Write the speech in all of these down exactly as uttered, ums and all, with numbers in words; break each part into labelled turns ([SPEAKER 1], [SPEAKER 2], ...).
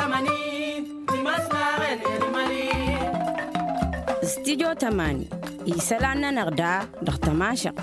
[SPEAKER 1] استديو تماني يسلعنا نغدا دختماشق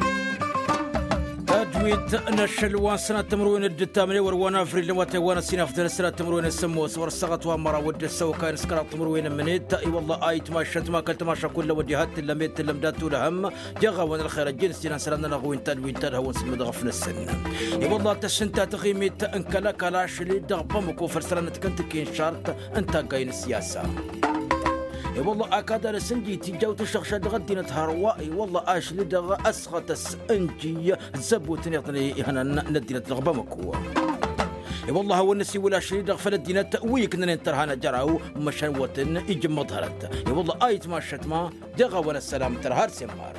[SPEAKER 2] تجويد نشل واسنا تمروين الدتامني وروانا فريد لواتي وانا سينا في ثلاث تمروين السموس ورسقت وامرا ود السو كان سكرات تمروين منيت اي والله اي تماشت ما كنت ماشى كل وجهات لميت لمدات لهم جغا وان الخير الجنس سينا سلامنا نغوين تدوين تدها ونسم دغفنا السن اي والله تسنتا تغيميت انكلا كلاش لي دغبمكو فرسلنا كنت كين شارت انت قاين السياسه اي والله اكاد السنجي تجاو تشخش دغدينا تهروا اي والله اش لدغ اسخط السنجي زبوتني يعطني هنا ندينا تغبمكو اي والله هو النسي ولا شي دغ فلدينا تاويك ننترهانا جراو مشنوتن يجي مظهرت اي والله ايت ما شتما دغ وانا السلام ترهار سمار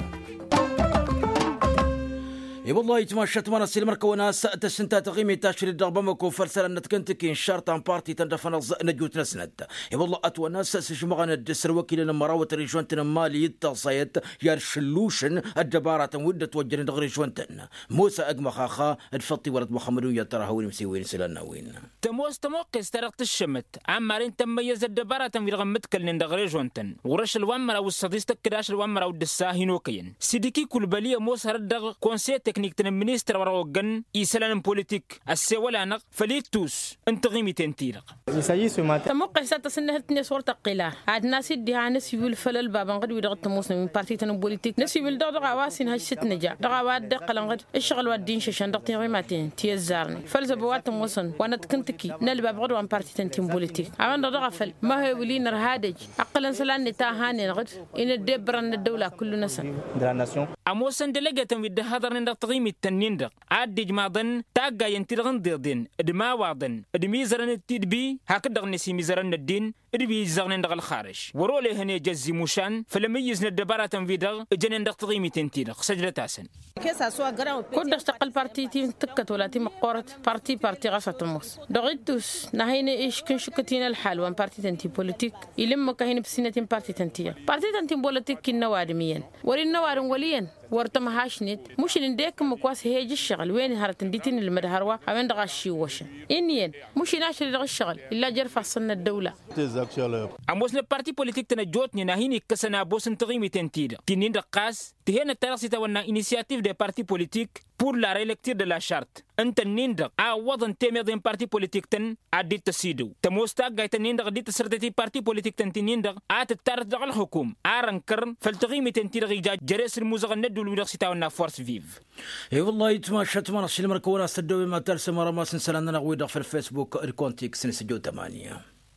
[SPEAKER 2] اي والله يتمشت مانا سيلمرك وناس تسنتا تغيمي تاشري الدغبمك وفرسل نتكنتك ان شرطان بارتي تندفن نجوت نسند اي والله اتوا ناس سجمغنا الدسر وكيل المراوة ريجوانتن مالي التصايت يا الشلوشن الجبارة ود توجر دغ ريجوانتن موسى اقمى خاخا الفطي ولد محمد ويا ترى هو مسوين سلنا وين
[SPEAKER 3] تموس تموقس ترقت الشمت عمارين تميز الدبارة في رغمتك لندغ ريجوانتن ورش الوامر او الصديستك كداش الوامر او الدساهين وكين سيديكي كل بليه موسى ردغ كونسيت تكنيك تن المينستر وروغن يسلان بوليتيك السوالة نق فليتوس انت غيمي تنتيرق
[SPEAKER 4] تموقع ساتا سنة هتني صورة قيلة عاد ناسي ديها نسي بالفلل بابا نقد ويدغ تموسنا من بارتي تن بوليتيك نسي بالدغ دغا واسين هشت نجا دغا واد دقل نقد الشغل وادين ششان دغتين غيماتين تيزارني فلزبوات تموسن وانا تكنتكي نلبا بغد وان بارتي تن تن بوليتيك عوان دغا فل ما هو ولين رهادج اقلا سلان نتاهاني نقد ان الدبرن الدولة كل نسن
[SPEAKER 3] اموسن دلقة تنويد هذا ندغ تغيمي التنيندق عاد جماضن تاقا ينترغن ديردين ادما واضن ادمي زرن التدبي هكذا نسي مزرن الدين ادبي زغن ندغ الخارج ورولي هني جزي موشان فلما يزن الدبارة تنفيدغ اجن ندغ تغيمي تنتيدق سجلة تاسن
[SPEAKER 4] كود اشتغل بارتي تيم تكت ولا تيم قورت بارتي بارتي غصة الموس دغيتوس نهينا ايش كن شكتين الحال وان بارتي تنتي بوليتيك يلم كاين بسنة بارتي تنتي بارتي تنتي بوليتيك كنا وادميا وري النوار وليا ورتم هاشنت مش نديك مكواس هيج الشغل وين هرت نديتين المدهروا وين دغ الشي وش انين مش ناشر دغ الشغل الا جرف صنا الدوله
[SPEAKER 3] اموسنا بارتي بوليتيك تنجوتني ناهيني كسنا بوسن تغيمي تنتيد تنين دقاس تهنا الترسي تونا انيشياتيف دي بارتي بوليتيك pour la rélecture de la charte انت نيندق ا وضن تيميدين بارتي بوليتيك تن ادي تسيدو تموستا غايت نيندق دي تسرتي بارتي بوليتيك تن نيندق ات تارت دغ الحكوم ارنكر فلتغيمي تنتير غيجا جريس الموزغ ندو اليونيفرسيتي ونا فورس فيف
[SPEAKER 2] اي والله يتماشى تمر شي المركونه استدوي ما ترسم مره ما سنسلنا نغويدق في الفيسبوك الكونتيك سنسجو ثمانية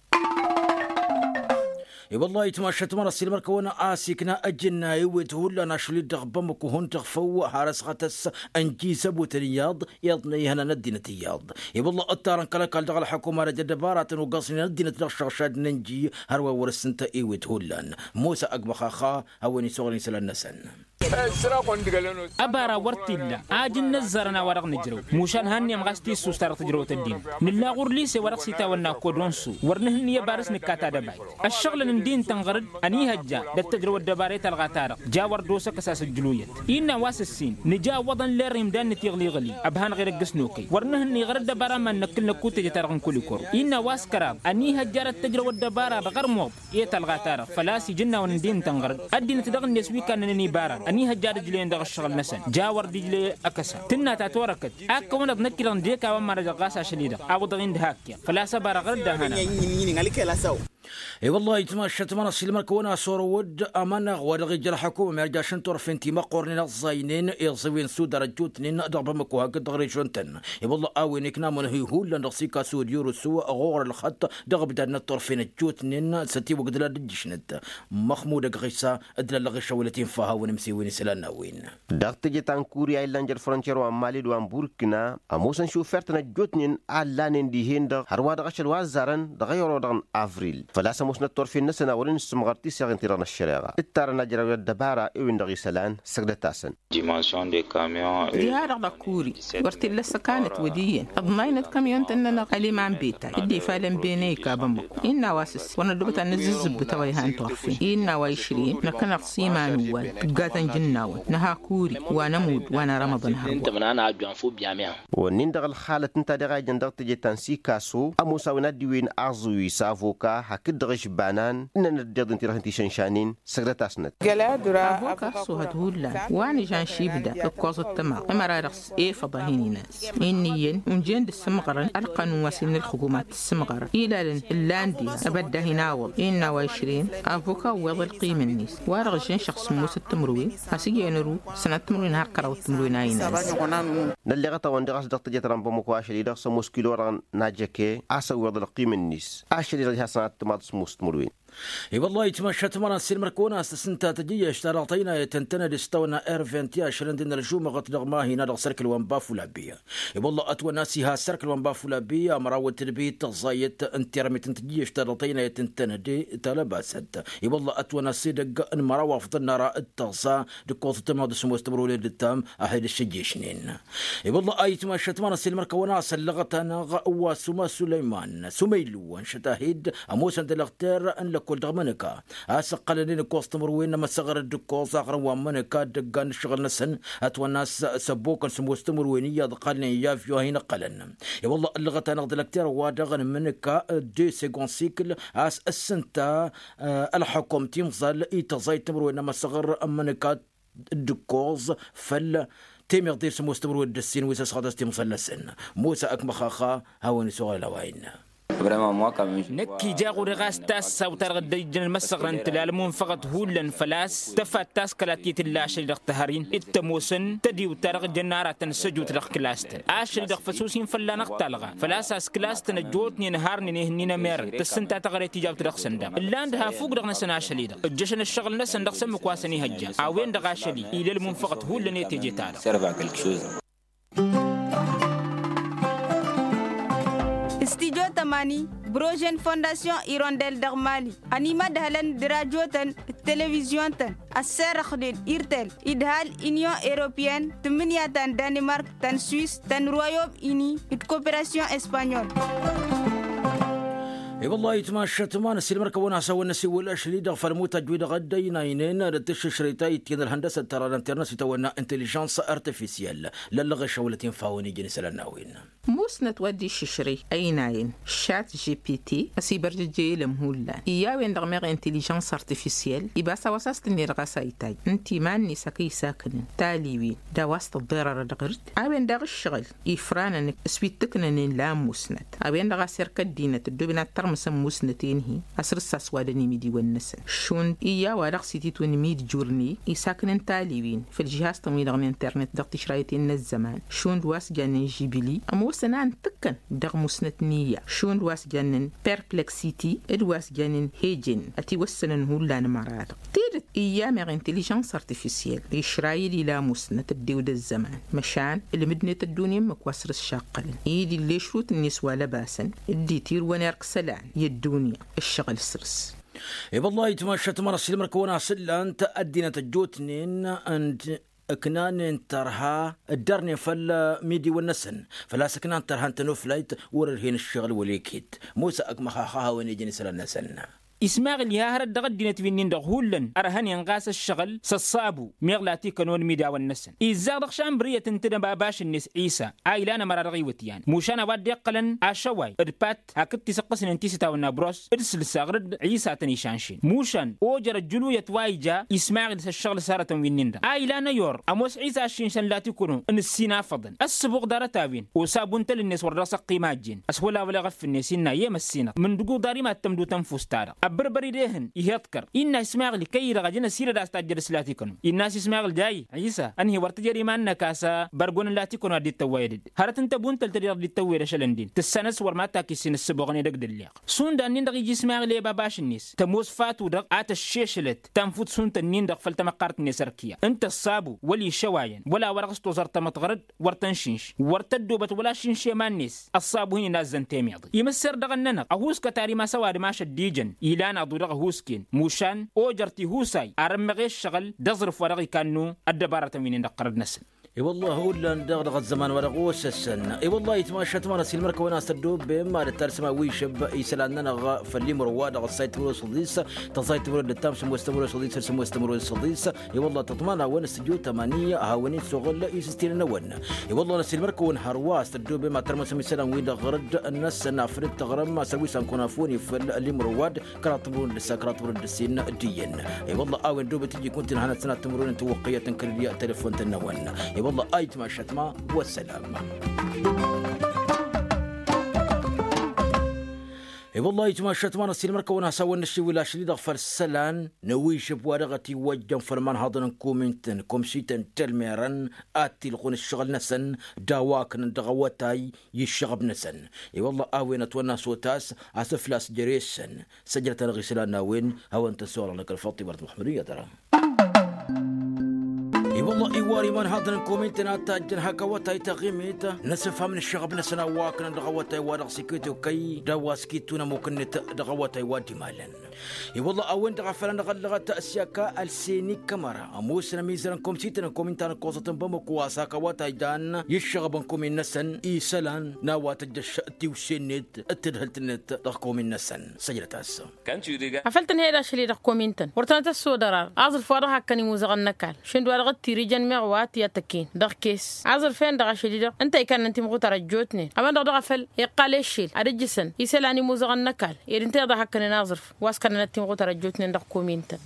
[SPEAKER 2] اي والله يتماشى تمر السي المركونه اسيكنا اجنا يوت ولا ناشلي دغبمك وهن تخفو حارس غتس انجي سبوت رياض يضني هنا ندينا تياض اي والله اطارن كلك دغ الحكومه رجل دبارات وقصنا ندينا تشخشاد ننجي هروا ورسنت ايوت هولان موسى اقبخاخا هوني صغري سلنا سن
[SPEAKER 3] أبارا ورتيلا آجن نزرنا ورق نجرو موشان هني مغستي سوستار تجرو تدين نلا غورليس ورق سيتا ونا كودونسو ورنهن بارس نكاتا دباي الشغل ندين تنغرد أني هجا دتجرو الدباري تلغاتارق جاور دوسا كساس الجلويت إنا واس السين نجا وضن ليرهم دان نتيغلي غلي أبهان غير الجسنوكي ورنهن غرد دبارا من نكل نكوت جتارغن كل كور إنا واس كراب أني هجا تجرو الدبارا بغر موب يتلغاتارق فلاسي جنا وندين تنغرد أدين تدغن نسوي كان نني بارا أني هجار جلين دغ الشغل نسن جاور دجلي أكسا تنا تاتوركت أكا ونا بنكرن ديكا وما رجع قاسا شليدا أو دغين دهاكيا فلا سبارا غرد هنا
[SPEAKER 2] اي والله يتماشى تمر السي المركونه صور ود امانه ورغي جرى حكومه ما رجعش نطور فينتي ما قورني الزاينين يصوين سود رجوتني ضرب مكو هكا دغري شونتن اي والله اوين كنام هي هو لنصيكا سود يورو سو غور الخط دغب دنا نطور فين جوتنين ستي وقد لا دجشنت محمود غيسا ادل غيشا ولتين فها ونمسي وين سلانا وين
[SPEAKER 5] دغت جيتان كوريا لانجر فرونتير ومالي دوان بوركينا اموسن شوفرتنا جوتنين علانين دي هند هروا دغشل وازارن دغيرو دغن افريل فلا سموس نتور في النسنا ولن استمغرتي سيغن تيران الشريعة التارنا جراوية الدبارة إوين دغي سلان سقدتاسن
[SPEAKER 6] ديمانسيون دي كاميون
[SPEAKER 7] ديار غكوري ورتي لسا كانت وديا أضماينت كاميون تننا قلي مع بيتا إدي فالن بيني كابمو إنا واسس وانا دوبتا نزز بتوي هان تورفي إنا وعشرين نكنا قصيما نوال تبقاتن جناون نها كوري وانا مود وانا رمضان هربو
[SPEAKER 5] ونين دغل خالة انتا دغاي جندغ تجي تنسي كاسو أموسا ونديوين أعزوي سافوكا هكد دغش بانان إننا نديض انتي رهنتي شنشانين سقدتاسنت
[SPEAKER 7] أفوكا سو هدهولا واني جان شيبدا الكوز التماغ أما رقص إيه فضاهيني ناس إنيين ونجين السمغرن ألقان واسين الحكومات السمغر إلى اللاندي أبدا هناول إنا وعشرين أفوكا وضع القيم النيس وارغجين شخص موسى التمروي هسيجي نرو سنة تمروي نهار قراو التمروي ناي ناس
[SPEAKER 5] ناللي غطا واندغاس دغ تجي ترامبو مكو عشري دغ سموس كيلوران ناجكي أسا وضع القيم النيس عشري رجها سنة تماتس موس تمروين
[SPEAKER 2] اي والله يتمشى تمرا سير مركونا سنتا تجي اشتراطينا تنتنا دستونا ايرفنتيا شرندنا الجوم غط دغما هنا دغ سركل وانباف لابيه اي والله اتوا ناسيها سركل وانباف لابيه مراو تربيت زايت انت رميت تجي اشتراطينا تنتنا دي تلبست اي والله اتوا ناسي دق ان مراو فضلنا را التغصا دكوت تم سمو استمروا لي التام احد الشجيشنين اي والله اي يتمشى تمرا سير مركونا سلغتنا غوا سما سليمان سميلو شتاهيد اموس عند الاختار ان كل دغمنكا اسقلني كوست مروين ما صغر الدكو صغر ومنكا دقان شغل نسن اتوا الناس سبوك سمو استمروينيه دقلني يا فيو هنا قلن يا والله اللغه نقدر كثير ودغن منكا دي سيكون سيكل اس السنتا الحكم تيمزل ايتزاي تمروين ما صغر منكا الدكوز فل تيم يغدير سمو استمروين الدسين ويسس خدستي مثلثن موسى اكمخاخا هاوني سؤال وين
[SPEAKER 3] نكي جاغو رغاس تاس ساوتار غديجن المسغرن تلالمون فقط هولن فلاس تفات تاس كلاتيت اللاشي دغ تهرين التموسن تديو تارغ جنارة تنسجو تلغ كلاستن عاشر دغ فسوسين فلا نقتالغا فلاس اس كلاستن جوتني نهارني نهنينا مير تسنتا تغري تجاب تلغ سندق اللاند هافوق دغ نسن عشلي دغ الجشن الشغل نسن دغ سمك واسني هجا عوين دغ عشلي إلى المنفقط هولن يتيجي تارغ سيرفا كالكشوز
[SPEAKER 8] Studio Tamani, Brogen Fondation Hirondelle d'Armali, Anima Dahlan de Radio Tan, Télévision Tan, Asser Khdin, Irtel, Idhal, Union Européenne, Tmenia Tan, Danemark, Tan Suisse, Tan Royaume-Uni, et Coopération Espagnole.
[SPEAKER 2] اي والله يتماشى تمان السيل مركبونا سوى نسي ولا شريدة فالمو تجويد غدينا ينين رتش شريطاي تين الهندسة ترى الانترنت يتونا انتليجنس ارتفيسيال للغة شولتين فاوني جنس لناوين
[SPEAKER 7] موسنا تودي الششري أيناين شات جي بي تي أسيبر جي لمهولا إياوين دغمير انتليجنس ارتفيسيال إباسا وساست نيرغاسا إيتاي انتي ماني ساكي ساكن تاليوين دا واسط الضرر دغرد أوين دغ الشغل إفرانا نك سويتكنا نلا موسنت أوين دغا سيركا دينة الدوبنا مسم موسنتين هي أسر الساسوادني ميدي والنسن شون إيا ورق سيتي تون ميد جورني إساكن تاليوين في الجهاز تمويل عن الانترنت دغ شرايتين الزمان شون دواس جانن جيبلي أموسنان تكن دغ موسنتنية شون دواس جانن بيربلكسيتي إدواس جانن هيجن أتي وسنن هولان مراد تيرت إيا مغ انتليجنس ارتفيسيال إشرايلي لا موسنت الدود الزمان مشان اللي مدنة الدنيا مكواسر الشاقلن إيدي اللي شروط النسوة لباسن إدي تير ونرق سلان يدوني الشغل سرس
[SPEAKER 2] اي والله يتمشى تمر سيل مركونا سلان تأدينا تجوتنين أنت اكنان ترها الدرني فل ميدي والنسن فلا سكنان ترها انت نفليت ورهين الشغل وليكيت موسى اكمخاخها وين يجي نسل النسن
[SPEAKER 3] إسماعيل يا هرد دغد دينت فينين دغولن أرهن ينقاس الشغل سصابو ميغلاتي كانون ميدا والنسن إذا دغشان برية تنتنا باباش الناس عيسى عايلانا مرارغي وتيان موشانا واد يقلن عشواي إربات هكتي سقسن انتي ستاونا بروس إرسل ساغرد عيسى تنيشانشين موشان أوجر الجلو يتوايجا إسماعيل الشغل سارة وينين دا عايلانا يور أموس عيسى الشينشان لا تكونوا إن السينا فضن السبوق دارة تاوين وسابون تل الناس ورسق قيمات جين أسولا ولا غف الناس إنا يم السينا من دقو داري ما تمدو تنفوس تارا أبربري دهن يذكر إن اسماعيل كي رجعنا سيرة داستاجر سلاتيكون الناس اسماعيل جاي عيسى أنهي ورتجري ما نكاسا برجون لاتيكون ودي التويد هرت أنت بون تلتري ودي التويد شلندين تسنس ورماتا كيسين السبوغني دق دليق سون دانين دق يجي اسماعيل يا باباش الناس تموس فاتو دق آت الشيشلت تنفوت سون تنين دق فلتمقارت نسركيا أنت الصابو ولي شواين ولا ورقستو زرت متغرد ورتنشينش ورتدوبت ولا شينش مانيس الصابو هنا نازن تيميض يمسر دغننا أهوس كتاري ما سواد ما شديجن إيلان أضو دغ هوسكين موشان أوجرتي هوساي أرمغيش شغل دزرف ورغي كانو الدبارة من نقرد نسل
[SPEAKER 2] اي والله هو اللي ندغدغ الزمان ورغوس السنة اي والله يتماشى تمارا سي المركة وناس تدوب بما للترسمة ويشب يسلاننا غا فاللي مرواد غا السايت مرو صديسة تصايت مرو للتام سمو استمرو صديسة سمو استمرو صديسة اي والله تطمانا وين استديو تمانية هاونين سوغل يسستين نون اي والله ناس المركة ونهرواس تدوب بما ترمى سمي سلام وين غرد الناس نافرد تغرم ما سوي سانكونا فوني فاللي مرواد كراتبون لسا كراتبون للسين الدين اي والله اوين دوب تجي كنت نهانا سنة تمرون توقية كريا تلفون تنون والله آيت ما شتما والسلام اي والله يتما شتما نسيل مركا وانا سوى نشي ولا شديد غفر السلان نويش بورغتي وجن فرمان هذا كومنتن كومسيتن تلميرن اتي لغون الشغل نسن داواكن دغوتاي يشغب نسن اي والله اوين تونا سوتاس اسفلاس جريسن سجلت الغسلان ناوين هو انت سؤال لك الفاطي برد محمدية ترى اي والله ايواري من هذا الكومنتنا تاجن هكواتاي تغيميتا نسفها من الشغب نسنا واكن دغواتاي ورق سكيتو كي دواسكيتونا ممكن دغواتاي وادي مالن اي والله اوين دغفلان دغلغه تاسياكا السيني كاميرا اموسنا ميزران كومسيتنا كومنتانا كوسطن بمكواسا كواتاي دان يشغبن كومين نسن اي سلان نوات الجش تيوسينيت اتدهلتنت دغكومين نسن سجلتاس
[SPEAKER 4] كانت يديغا عفلتن هيدا شلي دغكومينتن ورتنت السودرار ازل فورها كاني موزغنكال شندو ورغت تيريجن مغوات يتكين دغ كيس عزر فين دغ شديد انت كان انت مغو ترجوتني اما دغ دغفل يقال الشيل ادجسن يسلاني موزغن نكال يرنت دغ حكن ناظرف واس كان انت مغو ترجوتني دغ كومينت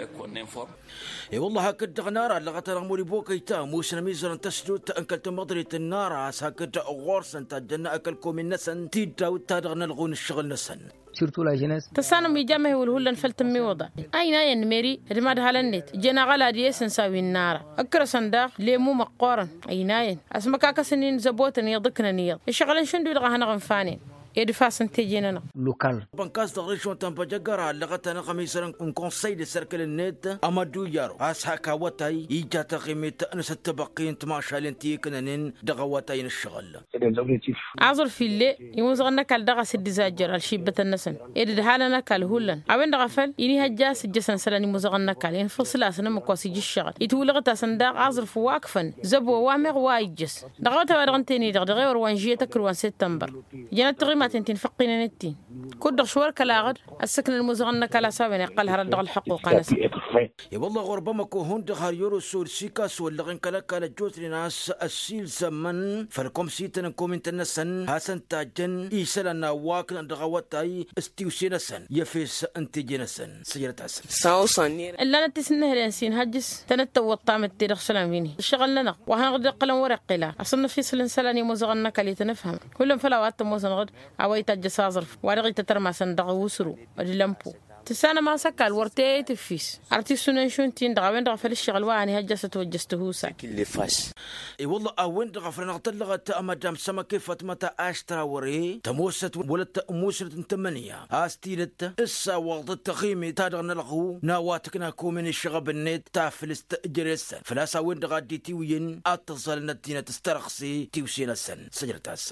[SPEAKER 2] اي والله هكذا دغ نار لغت رغمولي بوكيتا موسنا ميزران تسجوت انكلت مضري النار هكذا غورس انت جنا اكل كومين نسن تيدا وتادغ نلغون الشغل نسن
[SPEAKER 9] سيرتو لا جينيس
[SPEAKER 4] تسانم يجمع والهولن فلتمي وضع اين ين ميري رماد هالنت جنا غلا ديسن ساوي النار اكر صنداق ليمو مقورن ايناين اسمكاك سنين زبوتن يضكنا نيض الشغل شندو دغ هنغن فانين يدفع سنتيجينا
[SPEAKER 9] لوكال
[SPEAKER 2] بنكاس دغريشون تنبا جغارا لغتنا خميسرن ان كونساي دي سيركل النت امادو يارو اسحاكا وتاي يجا تقيمت نستبقين تماشالنتي كننن دغواتين الشغل
[SPEAKER 4] عذر في اللي يموزغنا كال دغ سد زاجر الشيبه النسن يد حالنا كال هولن اوين دغفل يني هجاس جسن سلاني موزغنا كال ينفصل اسنا مكوسي الشغل يتولغتا صنداق عذر فواقفن زبو وامر وايجس دغوتا ودغنتيني دغ دغير وانجيه تكروان سبتمبر جنات ما تنتين فقينا نتين كل شوار كلاغد السكن المزغنة كلا سابين يقل هرد الحقوق ناس
[SPEAKER 2] يا والله غربما كوهون دخار يورو سور سيكاس ولا كلا كلا جوت لناس السيل زمن فالكم سيتن كومنت نسن حسن تاجن يسلنا واكن دغوتاي استيوسي نسن يفيس انت جنسن سيرة حسن
[SPEAKER 4] ساوصني الا نتسنه لانسين هجس تنت وطام التيرخ سلاميني الشغل لنا وهنغد قلم ورقلا اصلا في سلنسلاني مزغنة كلي تنفهم كلهم فلاوات مزغنغد عويت الجسازرف ورغي تترمى صندوق وسرو ودلمبو تسانا ما سكال ورتي تفيس ارتيسون شونتين دغوين دغفل الشغل واني هجست وجسته ساك
[SPEAKER 2] اللي فاس اي والله اوين دغفل نغتلغت مدام سما كيف متى اشترا وري تموست ولت موسرة ثمانية استيلت اسا وقت التقييم تادغنا لغو نواتكنا كومن الشغب النت تافلست جريس فلاسا وين دغادي تيوين اتصل نتينا تسترخصي تيوسينا السن سجلت السن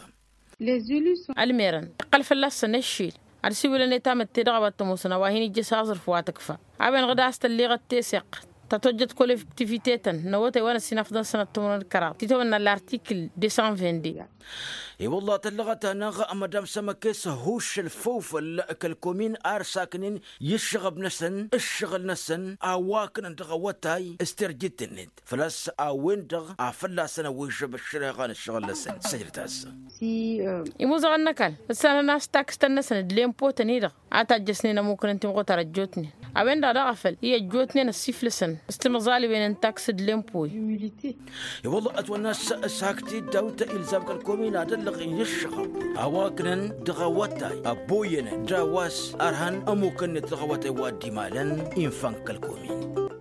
[SPEAKER 4] الميران قال فلاس نشيل أرسي ولا نتام التدغى بتموسنا وهني جسازر فواتكفا عبين غدا استلي غد تسق تتوجد كولكتيفيتيتا نوتي وانا سنفضل سنة تمرن الكرام تتونا الارتيكل مئتين وعشرين
[SPEAKER 2] اي والله تلغت ناغا مدام سمكيس هوش الفوف كالكومين ار ساكنين يشغب نسن الشغل نسن اواكن انتغوتاي استرجيت النت فلاس اوين دغ افلا سنه ويشب الشريغان الشغل نسن سجلت هسه
[SPEAKER 4] سي يموزغ النكال بس انا ناس تاكس تنسن دليم بوتني دغ اتا جسني ممكن انت مغو ترجوتني أوين دا غفل هي جوتني السيفلسن استمزالي بين تاكسد لمبوي
[SPEAKER 2] يا والله أتونا ساكتي داوتا إلزامك الكومين هذا اللي الشغل أواكنا دغواتاي أبوينا داواس أرهن أموكن دغواتاي وادي مالن إنفانك الكومين